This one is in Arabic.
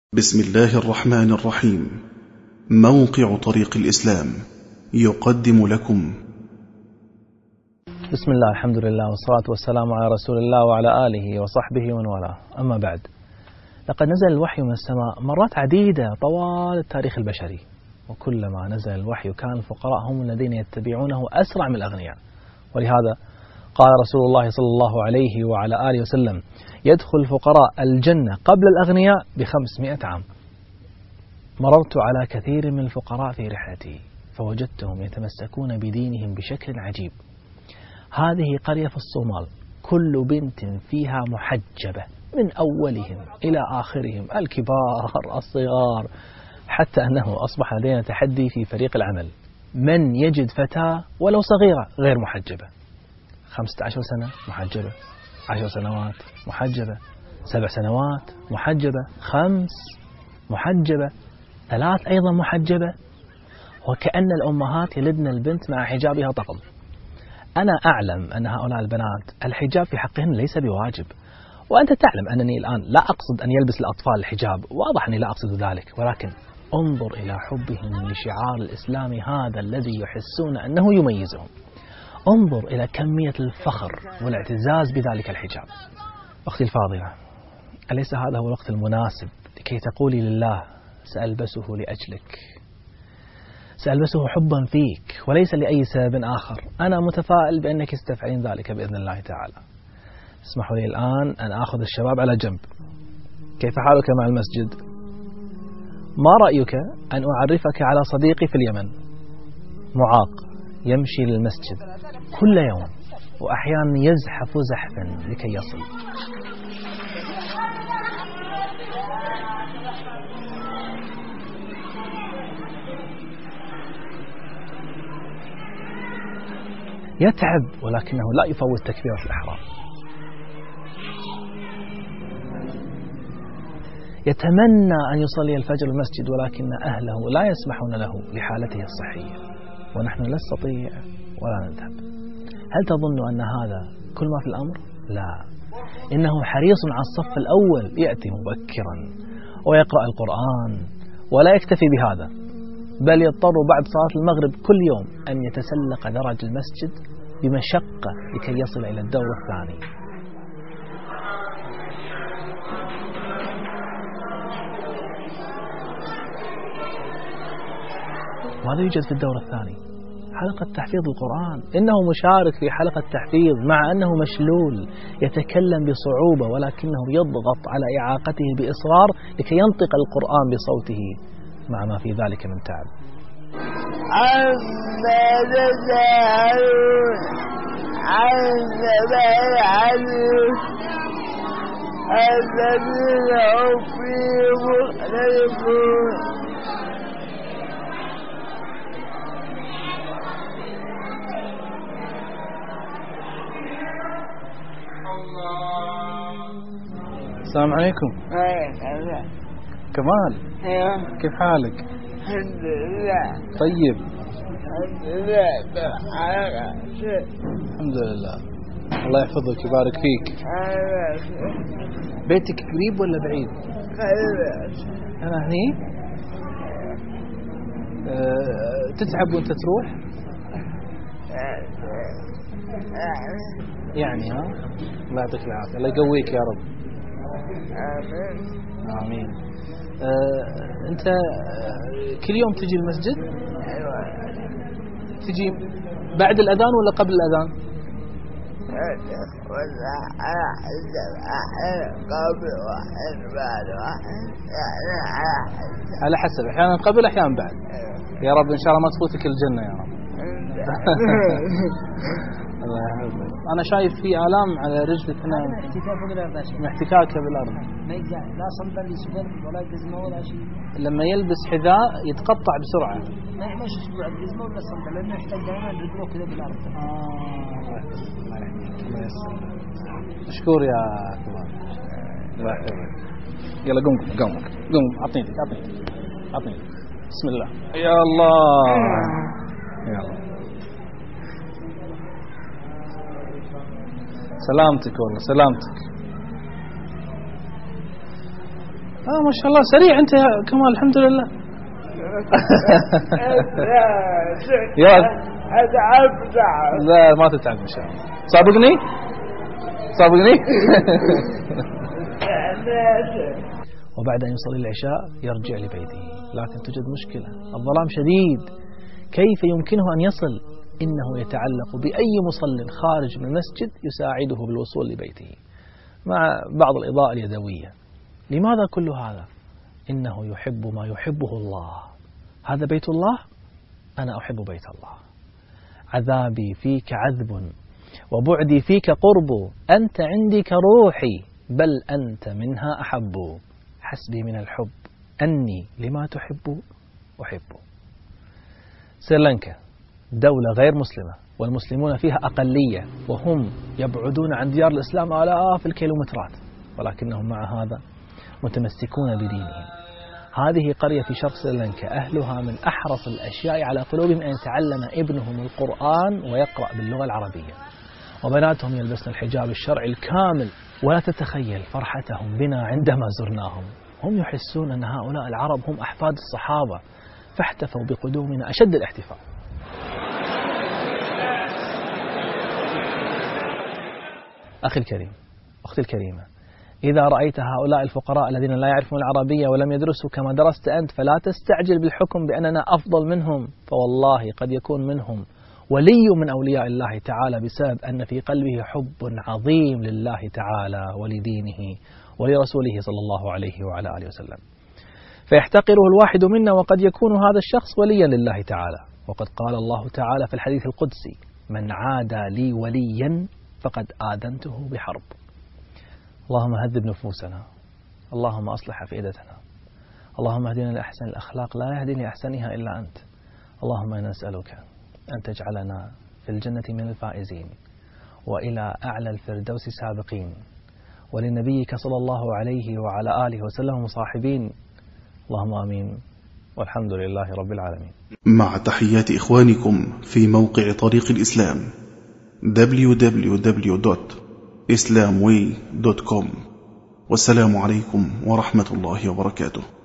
بسم الله الرحمن الرحيم. موقع طريق الإسلام يقدم لكم. بسم الله، الحمد لله، والصلاة والسلام على رسول الله وعلى آله وصحبه ومن والاه. أما بعد، لقد نزل الوحي من السماء مرات عديدة طوال التاريخ البشري، وكلما نزل الوحي كان الفقراء هم الذين يتبعونه أسرع من الأغنياء. ولهذا قال رسول الله صلى الله عليه وعلى آله وسلم: يدخل الفقراء الجنة قبل الأغنياء ب500 عام. مررت على كثير من الفقراء في رحلتي فوجدتهم يتمسكون بدينهم بشكل عجيب. هذه قرية في الصومال، كل بنت فيها محجبة من أولهم إلى آخرهم، الكبار الصغار، حتى أنه أصبح لدينا تحدي في فريق العمل: من يجد فتاة ولو صغيرة غير محجبة، 15 سنة محجبة، 10 سنوات محجبة، 7 سنوات محجبة، 5 محجبة، 3 أيضا محجبة، وكأن الأمهات يلدن البنت مع حجابها طقم. أنا أعلم أن هؤلاء البنات الحجاب في حقهن ليس بواجب، وأنت تعلم أنني الآن لا أقصد أن يلبس الأطفال الحجاب، واضح أني لا أقصد ذلك، ولكن انظر إلى حبهم لشعار الإسلام هذا الذي يحسون أنه يميزهم. انظر إلى كمية الفخر والاعتزاز بذلك الحجاب. أختي الفاضلة، أليس هذا هو الوقت المناسب لكي تقولي لله: سألبسه لأجلك، سألبسه حبا فيك وليس لأي سبب آخر. أنا متفائل بأنك ستفعلين ذلك بإذن الله تعالى. اسمحوا لي الآن أن أخذ الشباب على جنب. كيف حالك مع المسجد؟ ما رأيك أن أعرفك على صديقي في اليمن، معاق، يمشي للمسجد كل يوم، وأحيانا يزحف زحفا لكي يصل. يتعب ولكنه لا يفوت تكبيرة الإحرام. يتمنى أن يصلي الفجر المسجد ولكن أهله لا يسمحون له لحالته الصحية، ونحن لا نستطيع ولا نذهب. هل تظن أن هذا كل ما في الأمر؟ لا، إنه حريص على الصف الأول، يأتي مبكرا ويقرأ القرآن، ولا يكتفي بهذا، بل يضطر بعد صلاة المغرب كل يوم أن يتسلق درج المسجد بمشقة لكي يصل إلى الدور الثاني. ماذا يوجد في الدور الثاني؟ حلقة تحفيظ القرآن. إنه مشارك في حلقة تحفيظ مع أنه مشلول، يتكلم بصعوبة ولكنه يضغط على إعاقته بإصرار لكي ينطق القرآن بصوته، مع ما في ذلك من تعب. الذين هم فيه مختلفون. السلام عليكم. كمال، كيف حالك؟ الحمد لله. طيب، الحمد لله. الحمد لله. الله يحفظك ويبارك فيك. بيتك قريب ولا بعيد؟ قريب. أنا هني. تتعب وانت تروح؟ يعني ها؟ الله يعطيك العافية، الله يقويك يا رب. آمين. آمين. أنت كل يوم تجي المسجد؟ أيوة. تجي بعد الأذان ولا قبل الأذان؟ ولا على حسب، قبل واحد بعد واحد، يعني على حسب، أحيانا قبل أحيانا بعد. يا رب إن شاء الله ما تفوتك الجنة يا رب. الله يحفظك. أنا شايف في آلام على رجلك هنا. احتكاكه بالأرض. ما يقدر لا صندل يسفل ولا جزمة ولا شيء. لما يلبس حذاء يتقطع بسرعة. ما يعملش أسبوع الجزمة ولا صندل، لأنه يحتاج دائما رجله كذا بالأرض. الله يسلمك. مشكور يا كمال. الله يحفظك. يلا قوم أعطيني. بسم الله. يا الله. يلا. سلامتك والله، سلامتك. ما شاء الله سريع أنت يا كمال الحمد لله. يا أتعب. لا ما تتعب إن شاء الله. صابقني. وبعد أن يصلي العشاء يرجع لبيته، لكن توجد مشكلة، الظلام شديد، كيف يمكنه أن يصل؟ إنه يتعلق بأي مصل خارج من المسجد يساعده بالوصول لبيته مع بعض الإضاءة اليدوية. لماذا كل هذا؟ إنه يحب ما يحبه الله. هذا بيت الله، أنا أحب بيت الله. عذابي فيك عذب وبعدي فيك قرب، أنت عندي كروحي بل أنت منها أحب. حسبي من الحب أني لما تحب أحب. سريلانكا دولة غير مسلمة والمسلمون فيها أقلية، وهم يبعدون عن ديار الإسلام آلاف الكيلومترات، ولكنهم مع هذا متمسكون بدينهم. هذه قرية في شرق سريلانكا أهلها من أحرص الأشياء على قلوبهم أن يتعلم ابنهم القرآن ويقرأ باللغة العربية، وبناتهم يلبسن الحجاب الشرعي الكامل. ولا تتخيل فرحتهم بنا عندما زرناهم، هم يحسون أن هؤلاء العرب هم أحفاد الصحابة، فاحتفوا بقدومنا أشد الاحتفال. أخي الكريم، أختي الكريمة، إذا رأيت هؤلاء الفقراء الذين لا يعرفون العربية ولم يدرسوا كما درست أنت، فلا تستعجل بالحكم بأننا أفضل منهم، فوالله قد يكون منهم ولي من أولياء الله تعالى بسبب أن في قلبه حب عظيم لله تعالى ولدينه ولرسوله صلى الله عليه وعلى آله وسلم، فيحتقره الواحد منا، وقد يكون هذا الشخص وليا لله تعالى. وقد قال الله تعالى في الحديث القدسي: من عادى لي وليا فقد آذنته بحرب. اللهم هذب نفوسنا، اللهم أصلح أفئدتنا، اللهم اهدنا لأحسن الأخلاق لا يهدي لأحسنها إلا أنت. اللهم إنا نسألك أن تجعلنا في الجنة من الفائزين وإلى أعلى الفردوس سابقين، ولنبيك صلى الله عليه وعلى آله وسلم مصاحبين. اللهم آمين، والحمد لله رب العالمين. مع تحيات إخوانكم في موقع طريق الإسلام www.islamway.com. والسلام عليكم ورحمة الله وبركاته.